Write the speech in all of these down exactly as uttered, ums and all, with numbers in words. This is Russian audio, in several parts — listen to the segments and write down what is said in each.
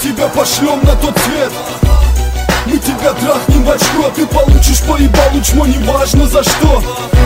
тебя пошлем на тот свет. Мы тебя трахнем в очко, ты получишь по ебалу чмо, неважно за что.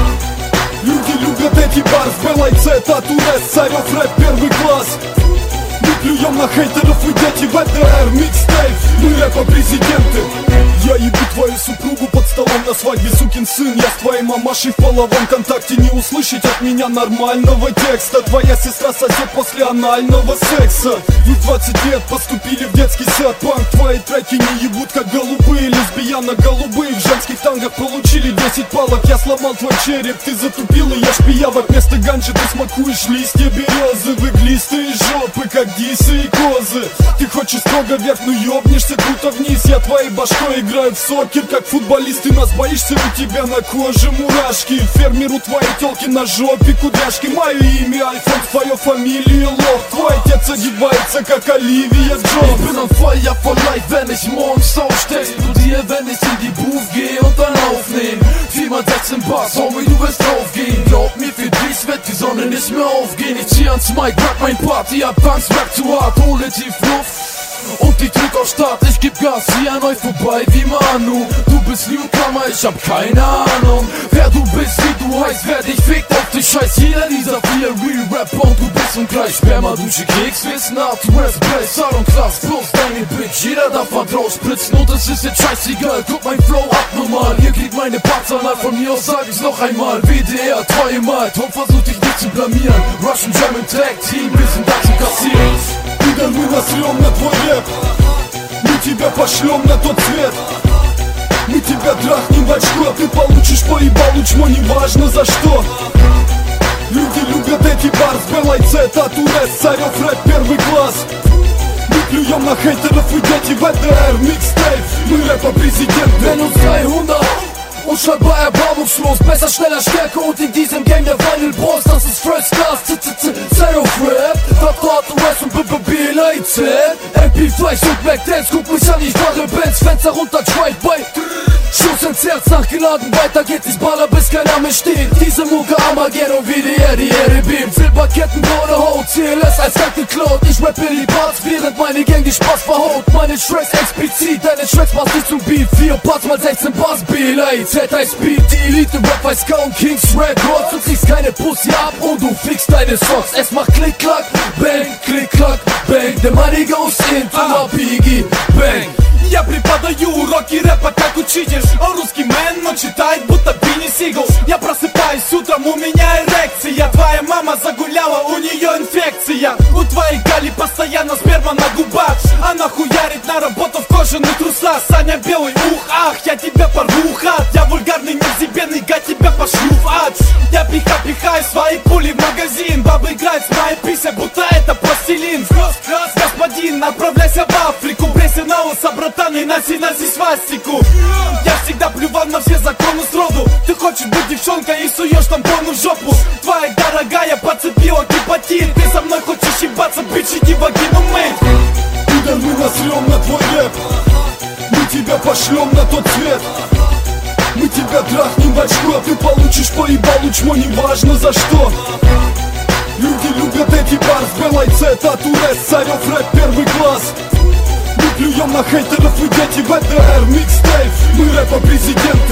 Люди любят эти барс, БЛЦ, Татурес, Царев, рэп, первый класс. Мы плюем на хейтеров и дети, ВТР, микстейп, мы рэпа-президенты. Я ебу твою супругу под столом на свадьбе, сукин сын. Я с твоей мамашей в половом контакте. Не услышать от меня нормального текста. Твоя сестра сосет после анального секса. Вы в двадцать лет поступили в детский сад. Панк, твои треки не ебут как голубые. Лесбияна-голубые в женских тангах получили десять палок. Я сломал твой череп, ты затупил и ешь пиявок. Вместо ганджи ты смакуешь листья березы. В иглистые жопы, как дисы и козы. Ты хочешь строго вверх, ну ёбнешься круто вниз. Я твоей башкой играю в сокер, как футболист. Ты нас боишься, у тебя на коже мурашки. Фермеру твои телки на жопе кудряшки. Мое имя Айфон, твоя фамилия Лох. Твой отец одевается, как Оливия Джонс. Ich bin on fire for life, wenn ich morgens aufsteh. Du dir, wenn ich in die Booth gehe und dann aufnehm. viermal sechzehn Bars, Homie, du wirst draufgehen. Glaub mir, für dich wird die Sonne nicht mehr aufgehen. Ich zieh ans Mic, rock mein Party ab, Punks rap zu hart, hole tief Luft und die Druck auf Start. Ich geb Gas hier an euch vorbei wie Manu. Du bist Newcomer, ich hab keine Ahnung. Wer du bist, wie du heißt, wer dich fickt auf dich scheiß. Jeder dieser vier Real Rapper und du bist ungleich. Sperma, Dusche, Keks, Wissen, Art, West, Play, Sound und Klass, plus deine Bitch. Jeder darf was rausspritzen und es ist jetzt scheißegal. Guck mein Flow abnormal, ihr kriegt meine Partzahler. Von mir aus sag ich's noch einmal. W D R, treue Mal, Tom versucht dich nicht zu blamieren. Russian German Tag Team, wir sind da zu kassieren. Пидор, мы насрем на твой рэп. Мы тебя пошлем на тот свет. Мы тебя трахнем в очко, ты получишь по ебалу чмо, неважно за что. Люди любят эти барс, БЛЦ, Татурес, Царев, рэп, первый класс. Мы плюем на хейтеров и дети, ВТР, микстейп, мы рэпа-президенты. Wenn uns dreihundert und schreib bei erbarmungslos. Besser, schneller, stärker und in diesem Game der Vinyl Bros. Das ist First Class, Zero Rap. Vertraut West und B B B L A Z. M P fünf und Backdance, guck mich an, ich mache Bands. Fenster runter, Drive-By. Schuss ins Herz nachgeladen, weiter geht es Baller, bis keiner mehr steht. Diese Mucke Armageddon wie die Erde, die Erde beamt. Silberketten, braune Haut, C L S als Tag geklaut. Ich rappe die Parts, während meine Gang die Spaß verhaut. Meine Tracks explizit, deine Tracks passt nicht zum Beat. Vier Parts mal sechzehn Bars, B L A Z heißt Speed. Die Elite Rap weiß kaum Kings Records. Du kriegst keine Pussy ab und du fliegst deine Socks. Es macht Klick, Klack, Bang, Klick, Klack, Bang. The money goes into my piggy, Bang. Я преподаю уроки рэпа, как учитель. Он русский мэн, но читает, будто Бенни Сигл. Я просыпаюсь утром, у меня эрекция. Твоя мама загуляла, у нее инфекция. У твоей Гали постоянно сперма на губах. Она хуярит на работу в кожаных трусах. Саня белый, ух, ах, я тебя порву, хат. Я вульгарный, незебенный, гад, тебя пошлю в ад. Я пиха-пихаю свои пули в магазин. Баба играет с моей писей, будто это пластилин. Господин, отправляйся в Африку. Брейся на лысо, братан, и носи, носи свастику. Я всегда плювал на все законы сроду. Ты хочешь быть девчонкой и суешь тампон в жопу. Твоя дорогая подцепила гепатит. Ты со мной хочешь ебаться, бич, иди в вагину, мэйт. Пидор, мы насрем на твой рэп. Мы тебя пошлем на тот свет. Мы тебя трахнем в очко, ты получишь по ебалу чмо, неважно за что. Люди любят эти барс, БЛЦ, Татурес, Царев, рэп, первый класс. Мы плюем на хейтеров и дети, ВТР, микстейп, мы рэпа-президенты.